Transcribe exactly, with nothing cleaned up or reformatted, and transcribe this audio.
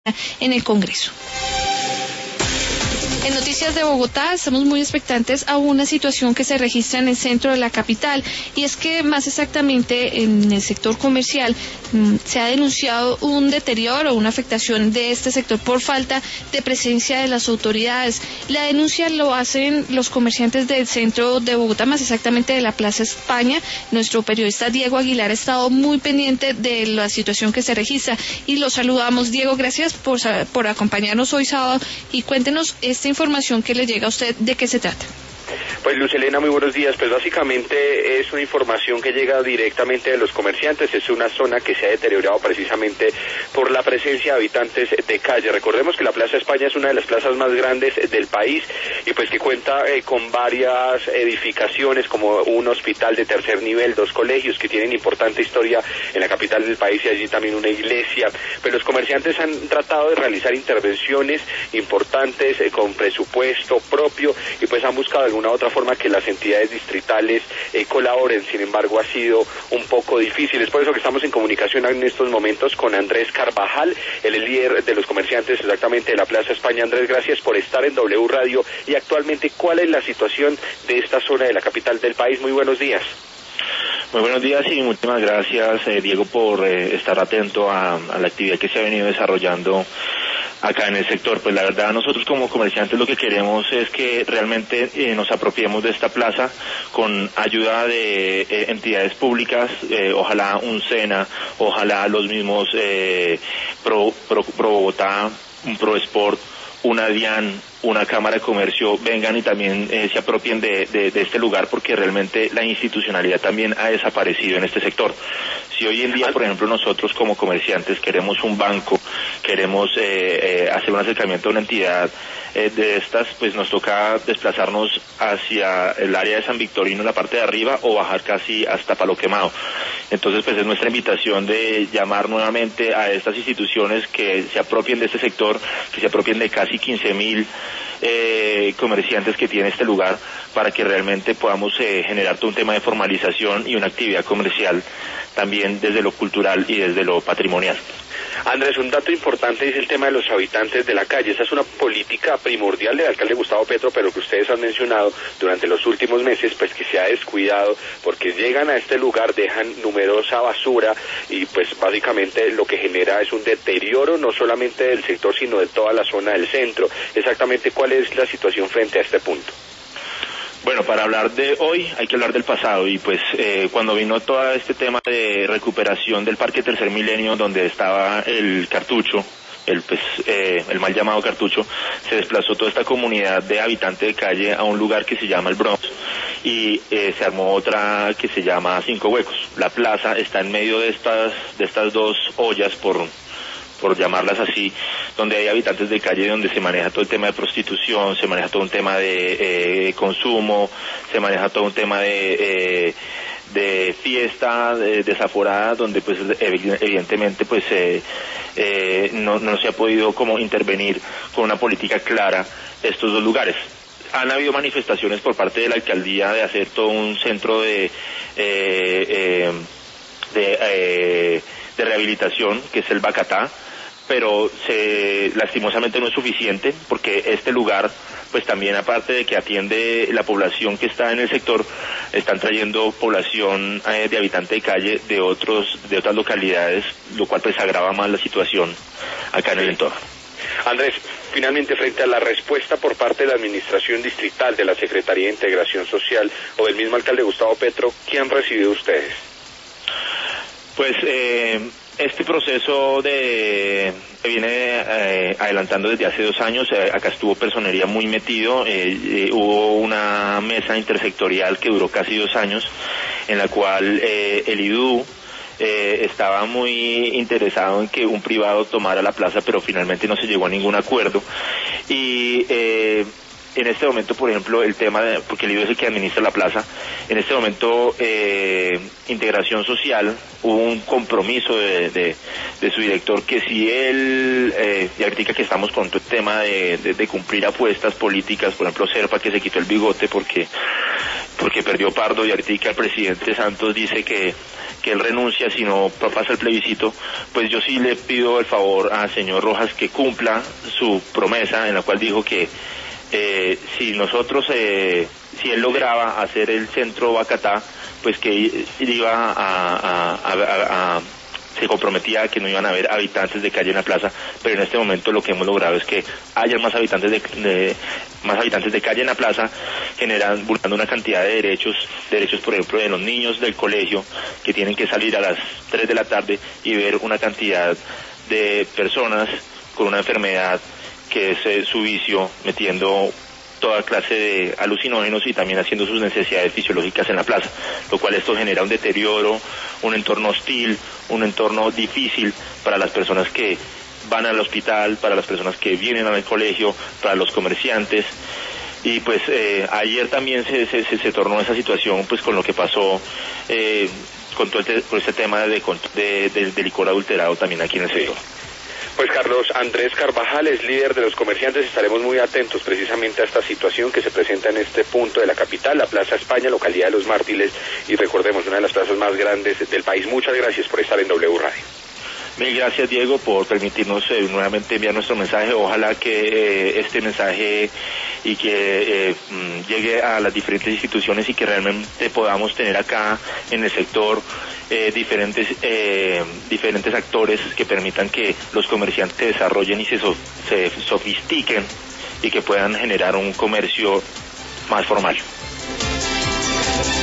en el Congreso. En Noticias de Bogotá estamos muy expectantes a una situación que se registra en el centro de la capital, y es que más exactamente en el sector comercial mmm, se ha denunciado un deterioro o una afectación de este sector por falta de presencia de las autoridades. La denuncia lo hacen los comerciantes del centro de Bogotá, más exactamente de la Plaza España. Nuestro periodista Diego Aguilar ha estado muy pendiente de la situación que se registra y lo saludamos. Diego, gracias por, por acompañarnos hoy sábado y cuéntenos esta información que le llega a usted, ¿de qué se trata? Pues Luz Elena, muy buenos días. Pues básicamente es una información que llega directamente de los comerciantes. Es una zona que se ha deteriorado precisamente por la presencia de habitantes de calle. Recordemos que la Plaza España es una de las plazas más grandes del país y pues que cuenta eh, con varias edificaciones como un hospital de tercer nivel, dos colegios que tienen importante historia en la capital del país y allí también una iglesia. Pero los comerciantes han tratado de realizar intervenciones importantes eh, con presupuesto propio y pues han buscado alguna otra forma que las entidades distritales eh, colaboren. Sin embargo, ha sido un poco difícil. Es por eso que estamos en comunicación en estos momentos con Andrés Carvajal, el líder de los comerciantes exactamente de la Plaza España. Andrés, gracias por estar en W Radio. Y actualmente, ¿cuál es la situación de esta zona de la capital del país? Muy buenos días. Muy buenos días y muchísimas gracias, eh, Diego, por eh, estar atento a, a la actividad que se ha venido desarrollando acá en el sector. Pues la verdad, nosotros como comerciantes lo que queremos es que realmente eh, nos apropiemos de esta plaza con ayuda de eh, entidades públicas, eh, ojalá un SENA, ojalá los mismos eh, Pro, Pro, Pro Bogotá, un Pro Sport, una DIAN, una Cámara de Comercio, vengan y también eh, se apropien de, de, de este lugar, porque realmente la institucionalidad también ha desaparecido en este sector. Si hoy en día, por ejemplo, nosotros como comerciantes queremos un banco, queremos eh, eh, hacer un acercamiento a una entidad eh, de estas, pues nos toca desplazarnos hacia el área de San Victorino en la parte de arriba o bajar casi hasta Palo Quemado. Entonces, pues es nuestra invitación de llamar nuevamente a estas instituciones que se apropien de este sector, que se apropien de casi quince mil Eh, comerciantes que tiene este lugar, para que realmente podamos eh, generar todo un tema de formalización y una actividad comercial también desde lo cultural y desde lo patrimonial. Andrés, un dato importante es el tema de los habitantes de la calle. Esa es una política primordial del alcalde Gustavo Petro, pero que ustedes han mencionado durante los últimos meses, pues que se ha descuidado, porque llegan a este lugar, dejan numerosa basura y pues básicamente lo que genera es un deterioro no solamente del sector, sino de toda la zona del centro. Exactamente, ¿cuál es la situación frente a este punto? Bueno, para hablar de hoy hay que hablar del pasado, y pues eh, cuando vino todo este tema de recuperación del Parque Tercer Milenio, donde estaba el cartucho, el pues eh, el mal llamado cartucho, se desplazó toda esta comunidad de habitantes de calle a un lugar que se llama el Bronx, y eh, se armó otra que se llama Cinco Huecos. La plaza está en medio de estas de estas dos ollas, por por llamarlas así, donde hay habitantes de calle, donde se maneja todo el tema de prostitución, se maneja todo un tema de eh, consumo, se maneja todo un tema de eh, de fiesta de, desaforada, donde pues evidentemente pues eh, eh, no, no se ha podido como intervenir con una política clara estos dos lugares. Han habido manifestaciones por parte de la alcaldía de hacer todo un centro de eh, eh, de, eh, de rehabilitación, que es el Bacatá, pero se, lastimosamente no es suficiente, porque este lugar, pues también aparte de que atiende la población que está en el sector, están trayendo población eh, de habitante de calle de otros de otras localidades, lo cual pues agrava más la situación acá en el entorno. Andrés, finalmente, frente a la respuesta por parte de la Administración Distrital, de la Secretaría de Integración Social o del mismo alcalde Gustavo Petro, ¿qué han recibido ustedes? Pues eh, este proceso de se viene eh, adelantando desde hace dos años. Eh, acá estuvo Personería muy metido, eh, eh, hubo una mesa intersectorial que duró casi dos años, en la cual eh, el I D U eh, estaba muy interesado en que un privado tomara la plaza, pero finalmente no se llegó a ningún acuerdo. Y eh, en este momento, por ejemplo, el tema de, porque el I D U es el que administra la plaza, en este momento eh, Integración Social, hubo un compromiso de, de, de su director, que si él, eh, y ahorita que estamos con todo el tema de, de, de cumplir apuestas políticas, por ejemplo Serpa, que se quitó el bigote porque porque perdió Pardo, y ahorita el presidente Santos dice que que él renuncia si no pasa el plebiscito, pues yo sí le pido el favor al señor Rojas que cumpla su promesa en la cual dijo que eh, si nosotros, eh, si él lograba hacer el centro Bacatá, pues que iba a, a, a, a, a se comprometía a que no iban a haber habitantes de calle en la plaza, pero en este momento lo que hemos logrado es que haya más habitantes de, de más habitantes de calle en la plaza, generan, vulnerando una cantidad de derechos, derechos por ejemplo de los niños del colegio que tienen que salir a las tres de la tarde y ver una cantidad de personas con una enfermedad que es eh, su vicio, metiendo toda clase de alucinógenos y también haciendo sus necesidades fisiológicas en la plaza, lo cual esto genera un deterioro, un entorno hostil, un entorno difícil para las personas que van al hospital, para las personas que vienen al colegio, para los comerciantes. Y pues eh, ayer también se, se, se, se tornó esa situación pues con lo que pasó eh, con todo este, con este tema de, de, de, de licor adulterado también aquí en el sector. Pues Carlos Andrés Carvajal es líder de los comerciantes, estaremos muy atentos precisamente a esta situación que se presenta en este punto de la capital, la Plaza España, localidad de Los Mártires, y recordemos, una de las plazas más grandes del país. Muchas gracias por estar en W Radio. Mil gracias, Diego, por permitirnos eh, nuevamente enviar nuestro mensaje. Ojalá que eh, este mensaje y que eh, llegue a las diferentes instituciones y que realmente podamos tener acá en el sector eh, diferentes eh, diferentes actores que permitan que los comerciantes se desarrollen y se, so, se sofistiquen y que puedan generar un comercio más formal.